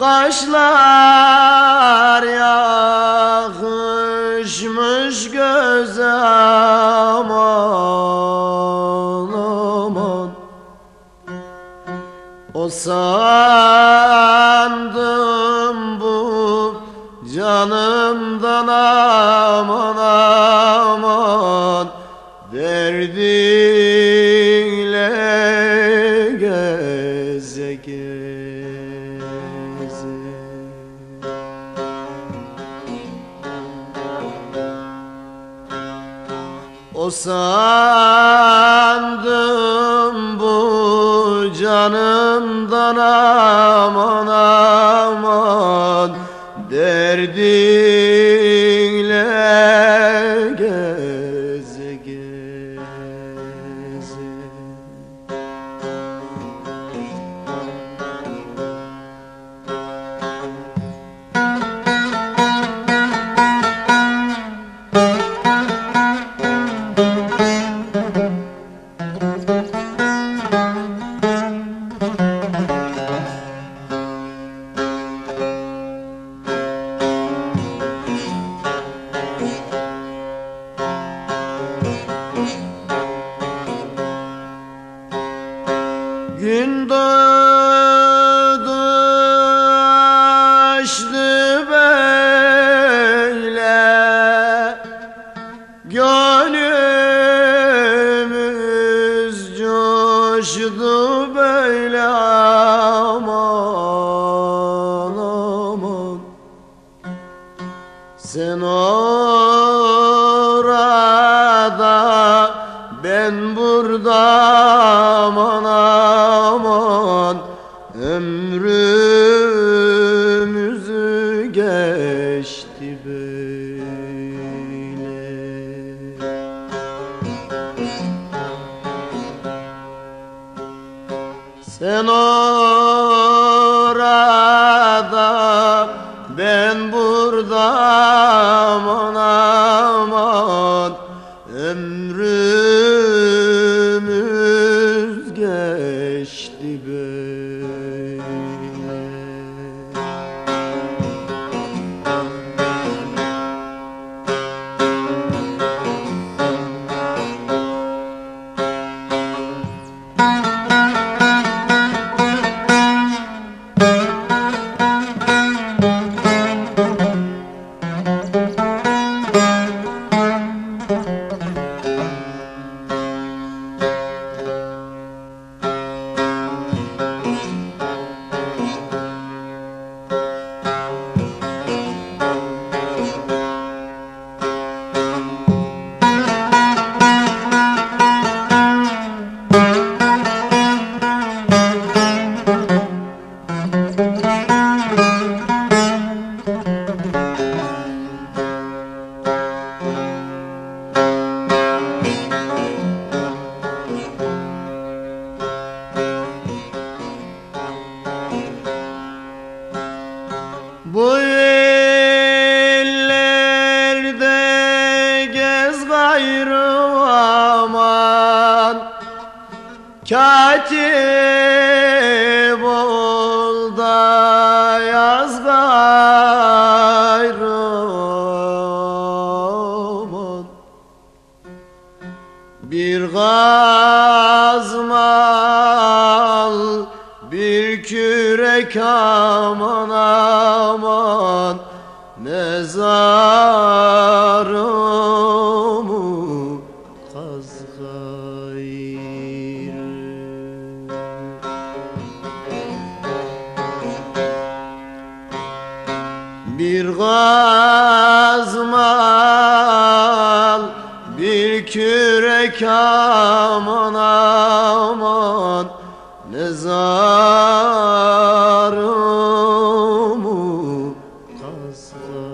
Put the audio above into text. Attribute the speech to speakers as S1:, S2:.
S1: Kaşlar yakışmış göze, aman aman. O sandım bu canımdan, aman aman. Derdinle geze geze. O sandım bu canımdan, aman aman. Derdinle geze geze. Gün doğdu açtı böyle, gönlümüz coştu böyle, aman aman. Sen orada, ben burada, aman aman. Ömrümüzü geçti böyle. Sen orada, ben burada, aman aman. Ömrümüz geçti böyle. Bu illerde gez gayrı, aman. Katip ol da yaz gayrı, aman. Bir gazmal, bir kürek, aman aman. Mezarımı kaz gayrı. Bir gazmal, bir kürek, aman aman. Mezarımı kaz gayrı.